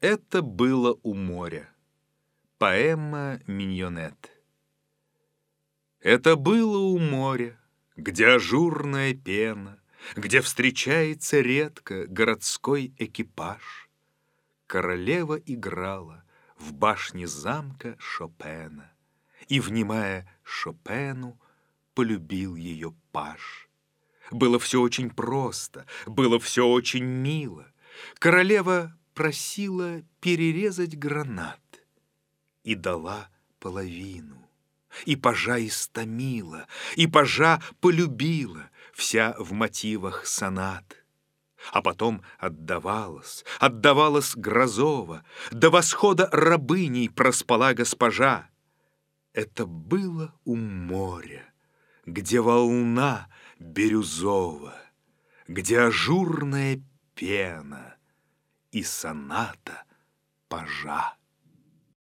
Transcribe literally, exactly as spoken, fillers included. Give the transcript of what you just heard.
Это было у моря. Поэма «Миньонет». Это было у моря, где ажурная пена, где встречается редко городской экипаж. Королева играла в башне замка Шопена, и, внимая Шопену, полюбил ее паж. Было все очень просто, было все очень мило. Королева просила перерезать гранат и дала половину. И пажа истомила, и пажа полюбила, вся в мотивах сонат. А потом отдавалась, отдавалась Грозова, до восхода рабыней проспала госпожа. Это было у моря, где волна бирюзова, где ажурная пена и соната пажа.